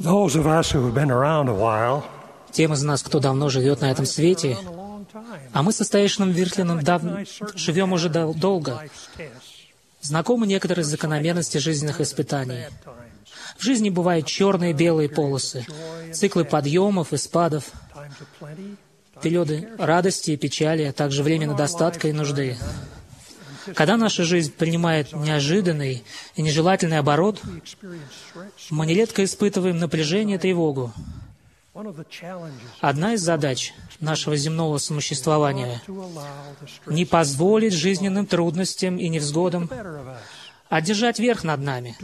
Those of us who have been around a while, Тем из нас, кто давно живет на этом свете, а мы со старейшином Виртлином живем уже долго, знакомы некоторые закономерности жизненных испытаний. В жизни бывают черные и белые полосы, циклы подъемов и спадов, периоды радости и печали, а также время достатка и нужды. Когда наша жизнь принимает неожиданный и нежелательный оборот, мы нередко испытываем напряжение и тревогу. Одна из задач нашего земного существования — не позволить жизненным трудностям и невзгодам одержать верх над нами.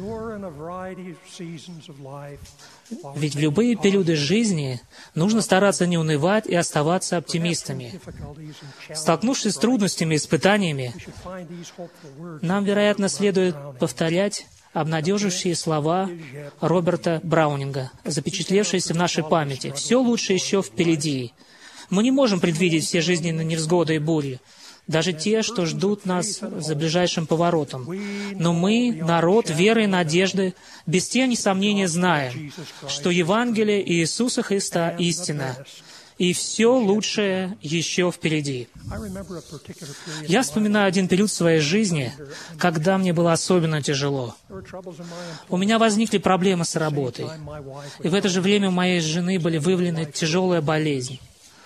Ведь в любые периоды жизни нужно стараться не унывать и оставаться оптимистами. Столкнувшись с трудностями и испытаниями, нам, вероятно, следует повторять обнадеживающие слова Роберта Браунинга, запечатлевшиеся в нашей памяти. «Все лучше еще впереди». Мы не можем предвидеть все жизненные невзгоды и бури, даже те, что ждут нас за ближайшим поворотом. Но мы, народ веры и надежды, без тени сомнения знаем, что Евангелие Иисуса Христа — истина, и все лучшее еще впереди. Я вспоминаю один период в своей жизни, когда мне было особенно тяжело. У меня возникли проблемы с работой, и в это же время у моей жены были выявлены тяжелая болезнь.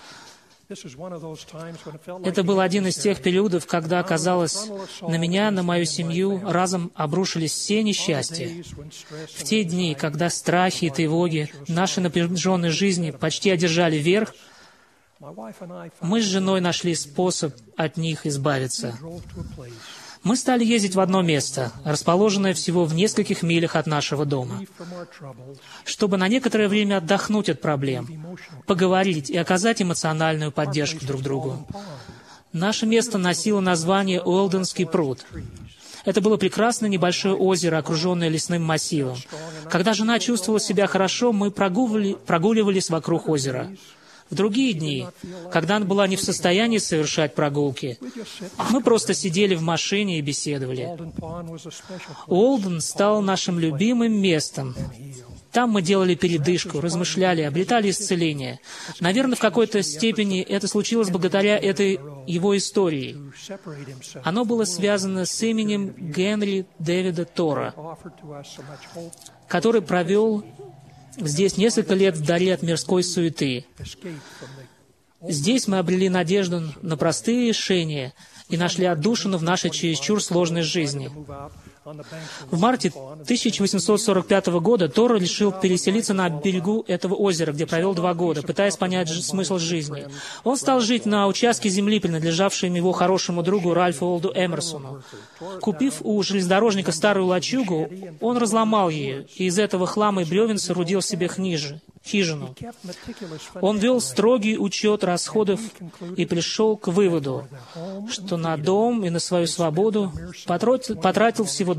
Это был один из тех периодов, когда, казалось, на меня, на мою семью разом обрушились все несчастья. В те дни, когда страхи и тревоги нашей напряженной жизни почти одержали верх, мы с женой нашли способ от них избавиться. Мы стали ездить в одно место, расположенное всего в нескольких милях от нашего дома, чтобы на некоторое время отдохнуть от проблем, поговорить и оказать эмоциональную поддержку друг другу. Наше место носило название Уэлденский пруд. Это было прекрасное небольшое озеро, окруженное лесным массивом. Когда жена чувствовала себя хорошо, мы прогуливались вокруг озера. В другие дни, когда она была не в состоянии совершать прогулки, мы просто сидели в машине и беседовали. Уолден стал нашим любимым местом. Там мы делали передышку, размышляли, обретали исцеление. Наверное, в какой-то степени это случилось благодаря этой его истории. Оно было связано с именем Генри Дэвида Тора, который провел здесь несколько лет вдали от мирской суеты. Здесь мы обрели надежду на простые решения и нашли отдушину в нашей чересчур сложной жизни. В марте 1845 года Тор решил переселиться на берегу этого озера, где провел 2 года, пытаясь понять смысл жизни. Он стал жить на участке земли, принадлежавшем его хорошему другу Ральфу Уолду Эмерсону. Купив у железнодорожника старую лачугу, он разломал ее, и из этого хлама и бревен соорудил себе хижину. Он вел строгий учет расходов и пришел к выводу, что на дом и на свою свободу потратил всего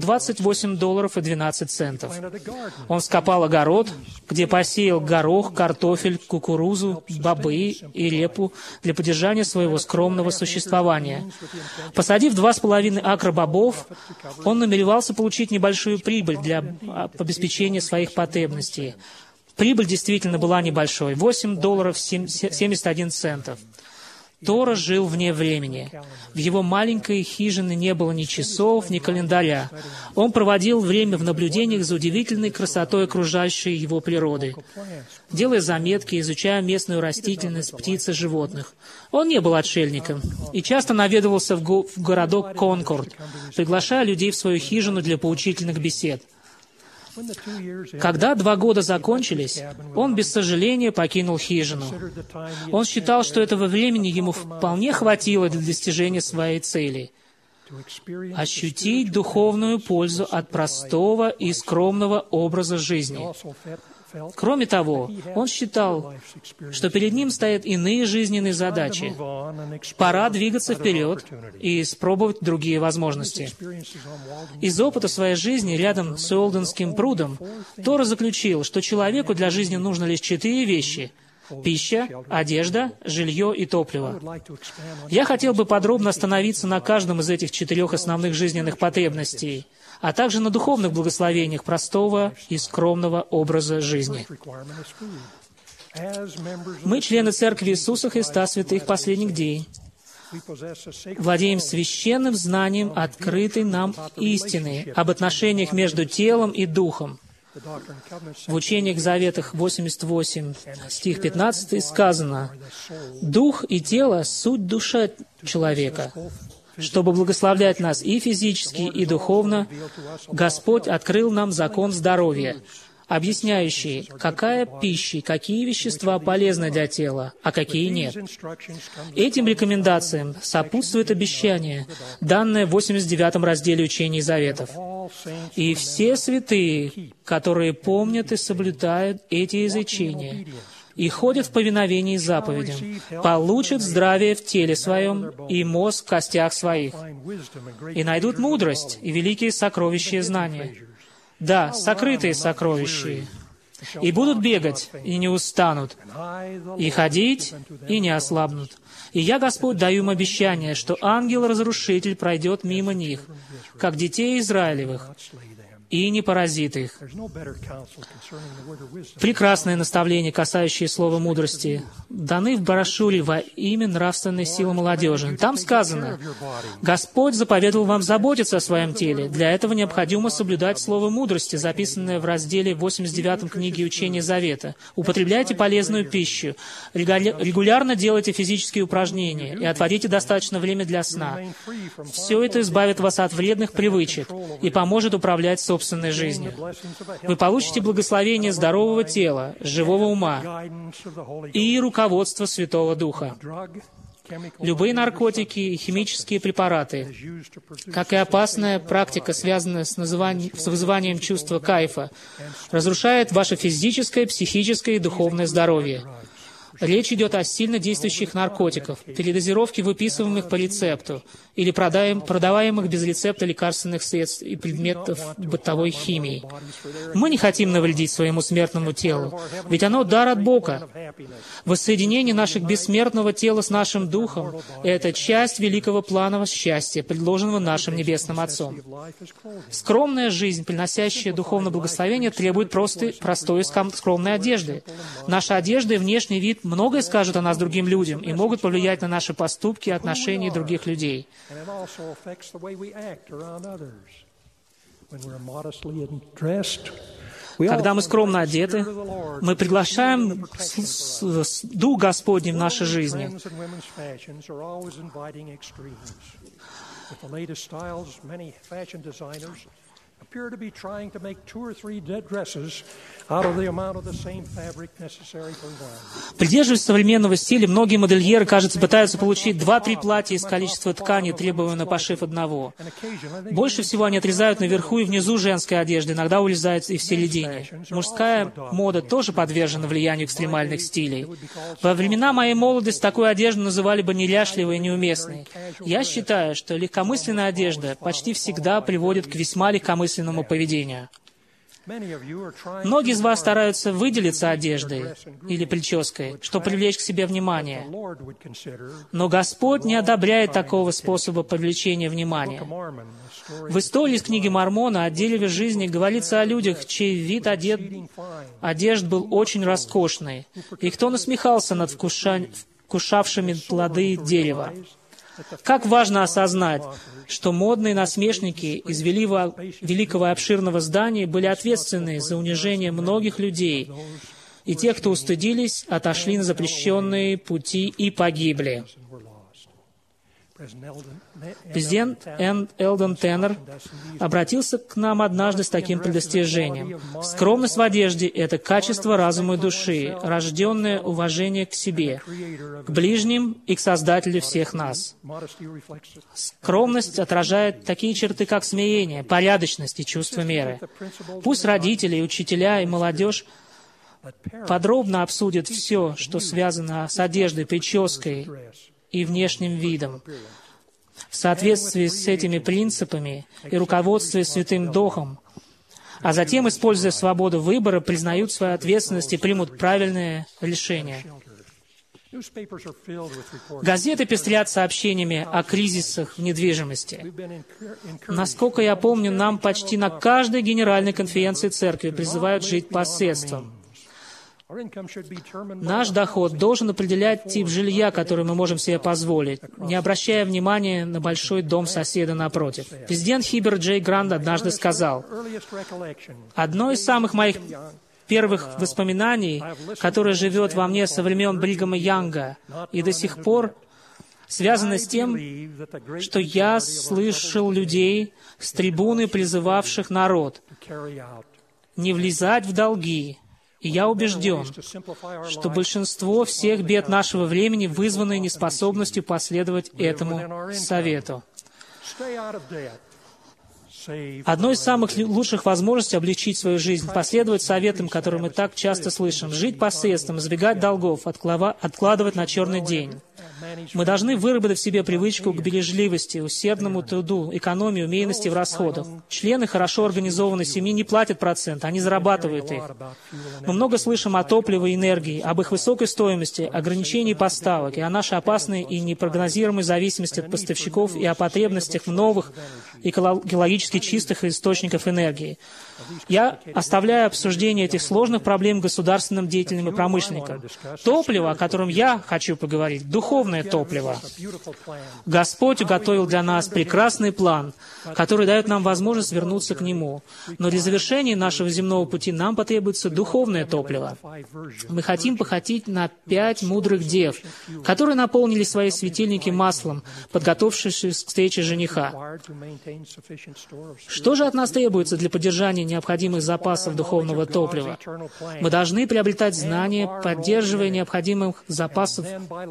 $28.12. Он вскопал огород, где посеял горох, картофель, кукурузу, бобы и репу для поддержания своего скромного существования. Посадив 2,5 акра бобов, он намеревался получить небольшую прибыль для обеспечения своих потребностей. Прибыль действительно была небольшой — $8.71. Тора жил вне времени. В его маленькой хижине не было ни часов, ни календаря. Он проводил время в наблюдениях за удивительной красотой окружающей его природы, делая заметки, изучая местную растительность, птиц и животных. Он не был отшельником и часто наведывался в городок Конкорд, приглашая людей в свою хижину для поучительных бесед. Когда 2 года закончились, он без сожаления покинул хижину. Он считал, что этого времени ему вполне хватило для достижения своей цели — ощутить духовную пользу от простого и скромного образа жизни. Кроме того, он считал, что перед ним стоят иные жизненные задачи. Пора двигаться вперед и испробовать другие возможности. Из опыта своей жизни рядом с Уэлденским прудом Тора заключил, что человеку для жизни нужно лишь 4 вещи: пища, одежда, жилье и топливо. Я хотел бы подробно остановиться на каждом из этих 4 основных жизненных потребностей, а также на духовных благословениях простого и скромного образа жизни. Мы, члены Церкви Иисуса Христа Святых Последних Дней, владеем священным знанием открытой нам истины об отношениях между телом и духом. В Учениях Заветах 88, стих 15 сказано: «Дух и тело — суть душа человека». Чтобы благословлять нас и физически, и духовно, Господь открыл нам закон здоровья, объясняющий, какая пища и какие вещества полезны для тела, а какие нет. Этим рекомендациям сопутствует обещание, данное в 89 разделе Учений Заветов. «И все святые, которые помнят и соблюдают эти изречения, и ходят в повиновении заповедям, получат здравие в теле своем и мозг в костях своих, и найдут мудрость и великие сокровища знания». Да, сокрытые сокровища, и будут бегать, и не устанут, и ходить, и не ослабнут. И я, Господь, даю им обещание, что ангел-разрушитель пройдет мимо них, как детей Израилевых, и не поразит их. Прекрасные наставления, касающие слова мудрости, даны в брошюре «Во имя нравственной силы молодежи». Там сказано: «Господь заповедовал вам заботиться о своем теле. Для этого необходимо соблюдать слово мудрости, записанное в разделе 89 книги Учения Завета. Употребляйте полезную пищу, регулярно делайте физические упражнения и отводите достаточно времени для сна. Все это избавит вас от вредных привычек и поможет управлять собственной жизнью. Вы получите благословение здорового тела, живого ума и руководство Святого Духа. Любые наркотики и химические препараты, как и опасная практика, связанная с вызыванием чувства кайфа, разрушает ваше физическое, психическое и духовное здоровье. Речь идет о сильно действующих наркотиках, передозировке выписываемых по рецепту или продаваемых без рецепта лекарственных средств и предметов бытовой химии. Мы не хотим навредить своему смертному телу, ведь оно дар от Бога. Воссоединение нашего бессмертного тела с нашим духом — это часть великого плана счастья, предложенного нашим Небесным Отцом. Скромная жизнь, приносящая духовное благословение, требует простой и скромной одежды. Наша одежда и внешний вид многое скажут о нас другим людям и могут повлиять на наши поступки и отношения других людей. Когда мы скромно одеты, мы приглашаем Дух Господний в нашей жизни. Придерживаясь современного стиля, многие модельеры, кажется, пытаются получить 2-3 платья из количества ткани, требуемого на пошив одного. Больше всего они отрезают наверху и внизу женской одежды, иногда урезают и в середине. Мужская мода тоже подвержена влиянию экстремальных стилей. Во времена моей молодости такую одежду называли бы неряшливой и неуместной. Я считаю, что легкомысленная одежда почти всегда приводит к весьма легкомысленному поведению. Многие из вас стараются выделиться одеждой или прической, чтобы привлечь к себе внимание. Но Господь не одобряет такого способа привлечения внимания. В истории из книги Мормона о дереве жизни говорится о людях, чей вид одежд был очень роскошный, и кто насмехался над вкушавшими плоды дерева. Как важно осознать, что модные насмешники из великого и обширного здания были ответственны за унижение многих людей, и те, кто устыдились, отошли на запрещенные пути и погибли. Президент Элден Теннер обратился к нам однажды с таким предостережением. Скромность в одежде — это качество разума и души, рожденное уважение к себе, к ближним и к Создателю всех нас. Скромность отражает такие черты, как смирение, порядочность и чувство меры. Пусть родители, учителя и молодежь подробно обсудят все, что связано с одеждой, прической и внешним видом. В соответствии с этими принципами и руководствуясь Святым Духом, а затем, используя свободу выбора, признают свою ответственность и примут правильное решение. Газеты пестрят сообщениями о кризисах в недвижимости. Насколько я помню, нам почти на каждой генеральной конференции церкви призывают жить посредством. Наш доход должен определять тип жилья, который мы можем себе позволить, не обращая внимания на большой дом соседа напротив. Президент Хибер Джей Грант однажды сказал: «Одно из самых моих первых воспоминаний, которое живет во мне со времен Бригама Янга и до сих пор, связано с тем, что я слышал людей с трибуны, призывавших народ не влезать в долги. И я убежден, что большинство всех бед нашего времени вызваны неспособностью последовать этому совету». Одной из самых лучших возможностей облегчить свою жизнь — последовать советам, которые мы так часто слышим, жить посредством, избегать долгов, откладывать на черный день. Мы должны выработать в себе привычку к бережливости, усердному труду, экономии, умеренности в расходах. Члены хорошо организованной семьи не платят процент, они зарабатывают их. Мы много слышим о топливе и энергии, об их высокой стоимости, ограничении поставок и о нашей опасной и непрогнозируемой зависимости от поставщиков и о потребностях в новых, экологически чистых источников энергии. Я оставляю обсуждение этих сложных проблем государственным деятелям и промышленникам. Топливо, о котором я хочу поговорить, духовное топливо. Господь уготовил для нас прекрасный план, который дает нам возможность вернуться к Нему. Но для завершения нашего земного пути нам потребуется духовное топливо. Мы хотим походить на 5 мудрых дев, которые наполнили свои светильники маслом, подготовившись к встрече жениха. Что же от нас требуется для поддержания необходимых запасов духовного топлива? Мы должны приобретать знания, поддерживая необходимых запасов.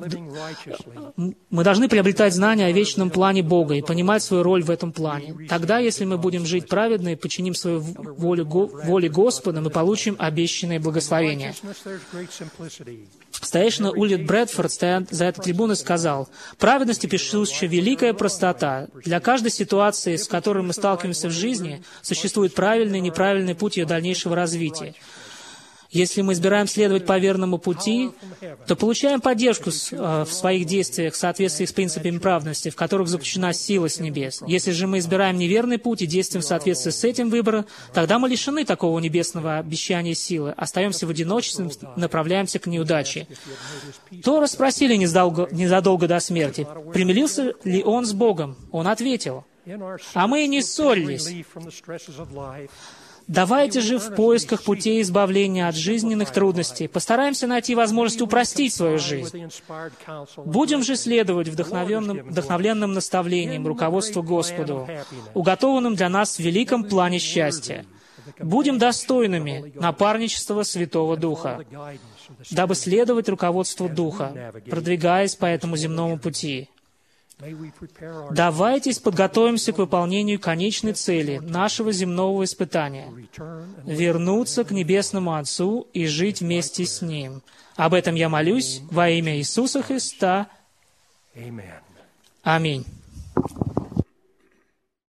Мы должны приобретать знания о вечном плане Бога и понимать свою роль в этом плане. Тогда, если мы будем жить праведно и подчиним свою воле Господа, мы получим обещанное благословение. Старейшина Ульрих Брэдфорд, стоя за этой трибуной, сказал: «Праведности присуща великая простота. Для каждой ситуации, с которой мы сталкиваемся в жизни, существует правильный и неправильный путь ее дальнейшего развития. Если мы избираем следовать по верному пути, то получаем поддержку в своих действиях в соответствии с принципами праведности, в которых заключена сила с небес. Если же мы избираем неверный путь и действуем в соответствии с этим выбором, тогда мы лишены такого небесного обещания силы, остаемся в одиночестве, направляемся к неудаче». Тора спросили незадолго до смерти, примирился ли он с Богом. Он ответил: «А мы и не ссорились». Давайте же в поисках путей избавления от жизненных трудностей постараемся найти возможность упростить свою жизнь. Будем же следовать вдохновленным наставлениям, руководству Господу, уготованным для нас в великом плане счастья. Будем достойными напарничества Святого Духа, дабы следовать руководству Духа, продвигаясь по этому земному пути. Давайте подготовимся к выполнению конечной цели нашего земного испытания — вернуться к Небесному Отцу и жить вместе с Ним. Об этом я молюсь во имя Иисуса Христа. Аминь.